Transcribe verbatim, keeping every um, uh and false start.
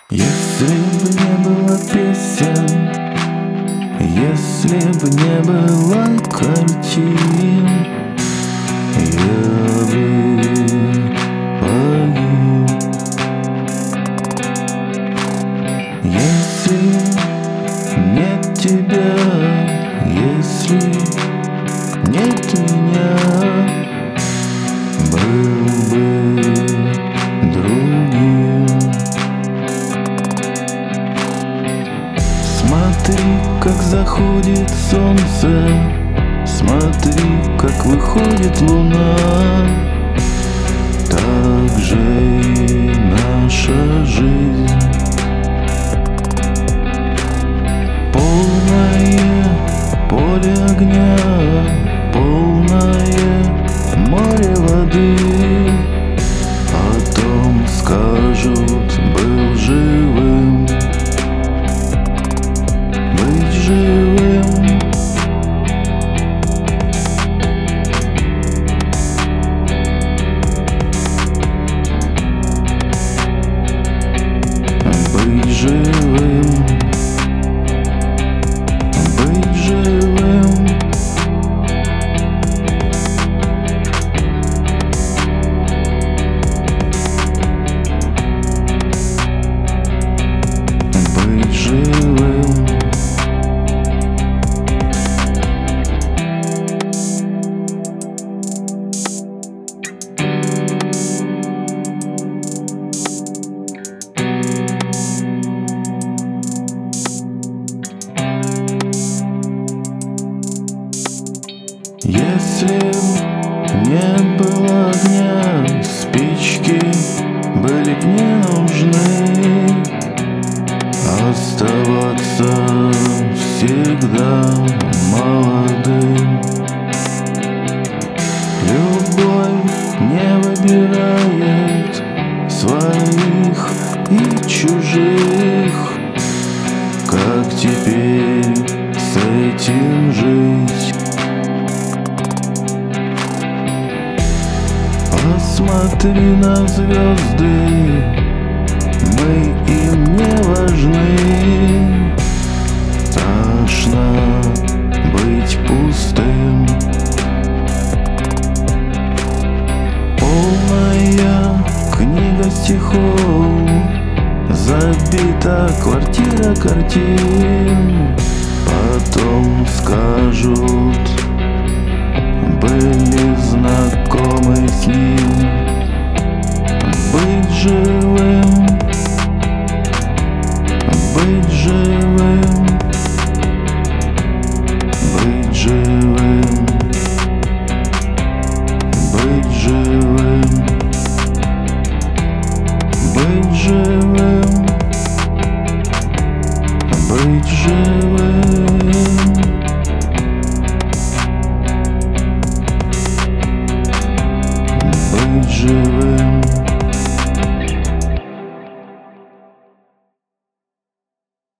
Если бы не было песен, если бы не было картин, я бы погиб. Если нет тебя, если нет меня, был бы другим. Смотри, как заходит солнце, смотри, как выходит луна. Так же и наша жизнь, полное поле огня, полное море воды. Потом скажут, был живым. Быть живым, быть живым, быть живым, быть живым. Если не было огня, спички были б не нужны. Оставаться всегда молодым. Любовь не выбирает своих и чужих. Как теперь с этим жить? Посмотри на звезды, мы им не важны. Страшно быть пустым. Полная книга стихов, забита квартира картин. Потом скажут, были знакомы с ним. Быть живым, быть живым, быть живым, быть живым, быть живым, быть живым.